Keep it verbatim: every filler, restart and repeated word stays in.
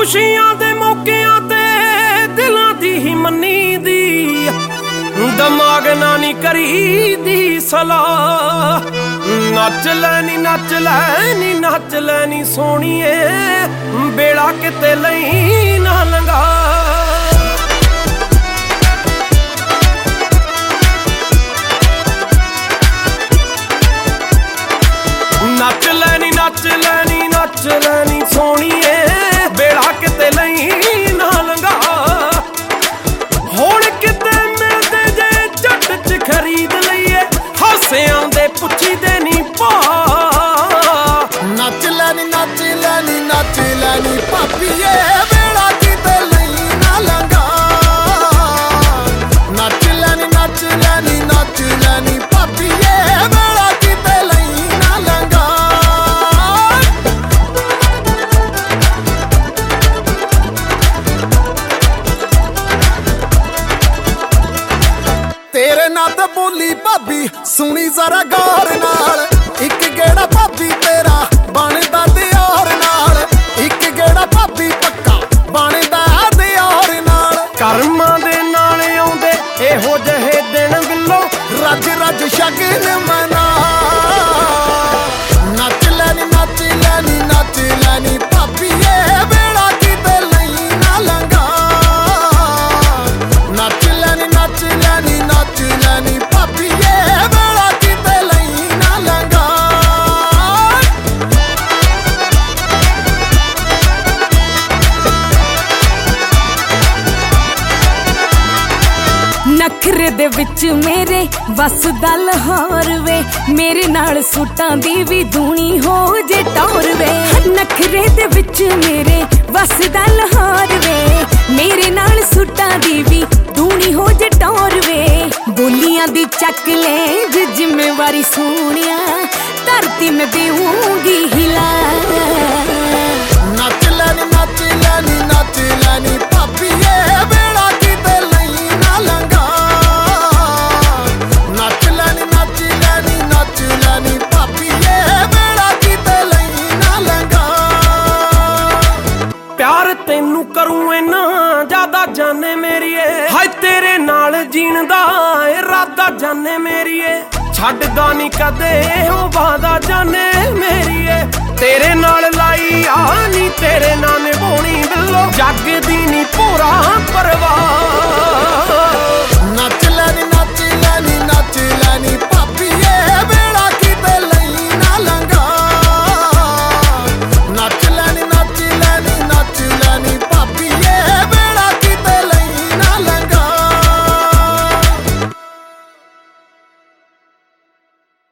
खुशियां दे मौकियां ते दिलां दी ही मन्नी दी, दिमाग ना नी करी दी सलाह। नच लैनी नच लैनी नच लैनी सोहणीए, बेड़ा किते लई ना लंघा। नच लैनी नच लैनी नच लैनी सोहणीए, बेड़ा किते लई ना लंघा। हुण किते मिलदे जे झट च खरीद लईए, हासियां दे पुछी दे नी पा। नच लैनी नच लैनी नच लैनी भापीए, बेड़ा किते लई ना लंघा। नच लैनी नच लैनी नच लैनी भापीए, बेड़ा किते लई ना लंघा। तेरे नाल ते बोली भाभी सुनी जरा गौर नाल, इक गेड़ा भाभी तेरा बनदा दियार नाल, इक गेड़ा भाभी पक्का बनदा दियार नाल। करमां दे नाल आउंदे एहो जहे दिन बिल्लो, रज रज शगन मना। नच लैनी नच लैनी नच लैनी भापीए, बेड़ा किते लई ना लंघा। नच लैनी नच लैनी नच लैनी भापीए, बेड़ा किते लई ना लंघा। नखरे दे विच मेरे वस दा लाहौर वे, मेरे नाल सूटां दी भी दूनी हो जे टौर वे। नखरे दे विच मेरे वस दा लाहौर वे, मेरे नाल सूटां दी भी दूनी हो जे टौर वे। बोलियां दी चक ले जे जिम्मेवारी सोहणिया, धरती में देऊंगी हिला। नच लैनी नच लैनी नच लैनी भापीए, बेड़ा किते लई ना लंघा। नच लैनी नच लैनी नच लैनी भापीए, बेड़ा किते लई ना लंघा। प्यार तैनू करूं इन्ना ज्यादा जाने मेरीए, हाय तेरे नाल जीण दा इरादा जाने मेरीए। छड्डदा नी कदे ओ वादा जाने मेरीए, तेरे नाल लाई आ नी तेरे नाल निभाउणी बिल्लो, जग दी नी पूरा परवाह। नच लैनी